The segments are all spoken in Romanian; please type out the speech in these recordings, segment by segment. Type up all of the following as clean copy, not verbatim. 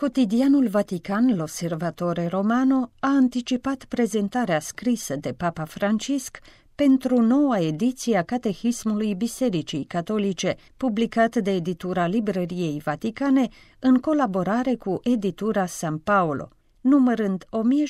Quotidianul Vatican, L'Osservatore Romano, a anticipat prezentarea scrisă de Papa Francisc pentru noua ediție a Catehismului Bisericii Catolice, publicat de editura Librăriei Vaticane în colaborare cu editura San Paolo. Numărând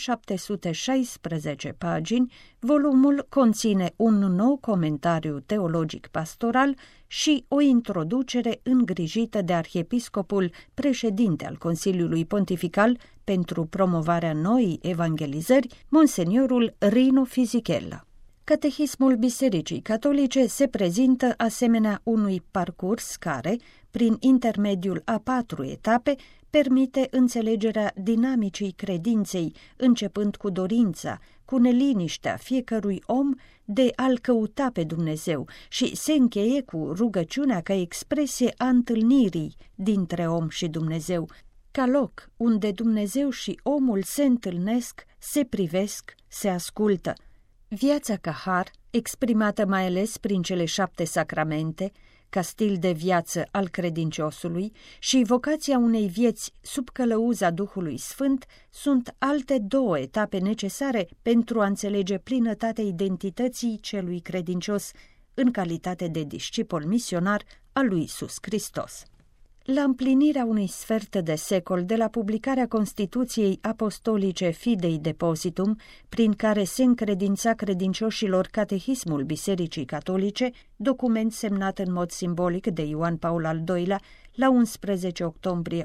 1716 pagini, volumul conține un nou comentariu teologic pastoral și o introducere îngrijită de arhiepiscopul președinte al Consiliului Pontifical pentru promovarea noii evangelizări, Monseniorul Rino Fisichella. Catehismul Bisericii Catolice se prezintă asemenea unui parcurs care, prin intermediul a 4 etape, permite înțelegerea dinamicii credinței, începând cu dorința, cu neliniștea fiecărui om de a-L căuta pe Dumnezeu și se încheie cu rugăciunea ca expresie a întâlnirii dintre om și Dumnezeu, ca loc unde Dumnezeu și omul se întâlnesc, se privesc, se ascultă. Viața ca har, exprimată mai ales prin cele 7 sacramente, ca stil de viață al credinciosului, și vocația unei vieți sub călăuza Duhului Sfânt sunt alte 2 etape necesare pentru a înțelege plinătatea identității celui credincios în calitate de discipol misionar al lui Iisus Hristos. La împlinirea unui sfert de secol de la publicarea Constituției Apostolice Fidei Depositum, prin care se încredința credincioșilor Catehismul Bisericii Catolice, document semnat în mod simbolic de Ioan Paul al II-lea la 11 octombrie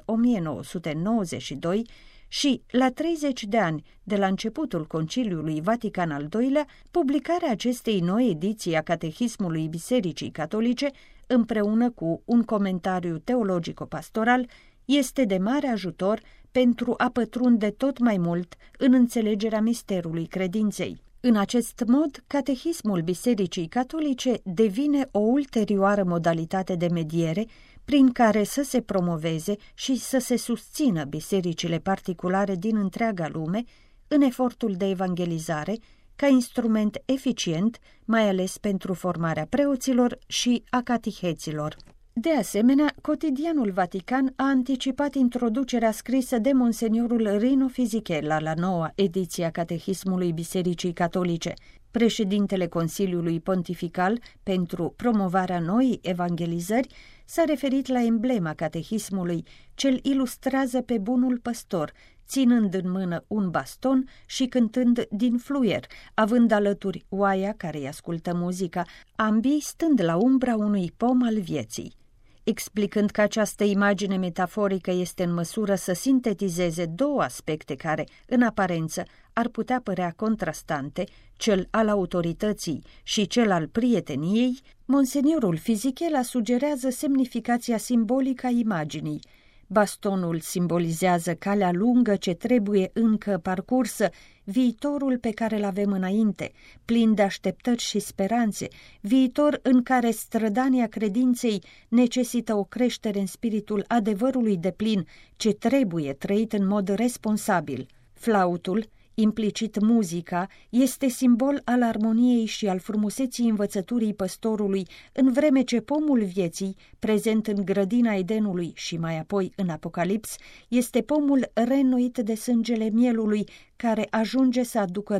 1992, și la 30 de ani de la începutul Conciliului Vatican al II-lea, publicarea acestei noi ediții a Catehismului Bisericii Catolice, împreună cu un comentariu teologico-pastoral, este de mare ajutor pentru a pătrunde tot mai mult în înțelegerea misterului credinței. În acest mod, Catehismul Bisericii Catolice devine o ulterioară modalitate de mediere prin care să se promoveze și să se susțină bisericile particulare din întreaga lume în efortul de evangelizare, ca instrument eficient, mai ales pentru formarea preoților și a cateheților. De asemenea, Quotidianul Vatican a anticipat introducerea scrisă de Monseniorul Rino Fisichella la noua ediție a Catehismului Bisericii Catolice. Președintele Consiliului Pontifical pentru promovarea noii evangelizări s-a referit la emblema catehismului, ce-l ilustrează pe bunul păstor, ținând în mână un baston și cântând din fluier, având alături oaia care îi ascultă muzica, ambii stând la umbra unui pom al vieții. Explicând că această imagine metaforică este în măsură să sintetizeze 2 aspecte care, în aparență, ar putea părea contrastante, cel al autorității și cel al prieteniei, Monseniorul Fisichella sugerează semnificația simbolică a imaginii. Bastonul simbolizează calea lungă ce trebuie încă parcursă, viitorul pe care îl avem înainte, plin de așteptări și speranțe, viitor în care strădania credinței necesită o creștere în spiritul adevărului deplin, ce trebuie trăit în mod responsabil. Flautul, implicit muzica, este simbol al armoniei și al frumuseții învățăturii păstorului, în vreme ce pomul vieții, prezent în grădina Edenului și mai apoi în Apocalips, este pomul reînnoit de sângele mielului, care ajunge să aducă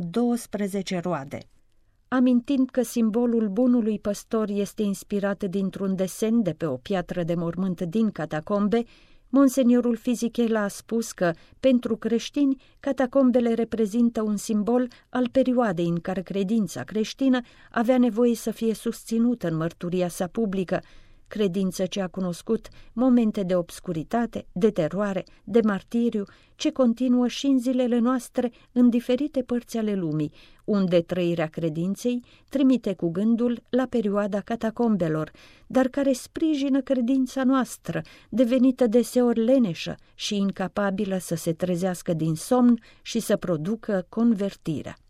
12 roade. Amintind că simbolul bunului păstor este inspirat dintr-un desen de pe o piatră de mormânt din catacombe, Monseniorul Fisichella a spus că, pentru creștini, catacombele reprezintă un simbol al perioadei în care credința creștină avea nevoie să fie susținută în mărturia sa publică, credință ce a cunoscut momente de obscuritate, de teroare, de martiriu, ce continuă și în zilele noastre în diferite părți ale lumii, unde trăirea credinței trimite cu gândul la perioada catacombelor, dar care sprijină credința noastră, devenită deseori leneșă și incapabilă să se trezească din somn și să producă convertirea.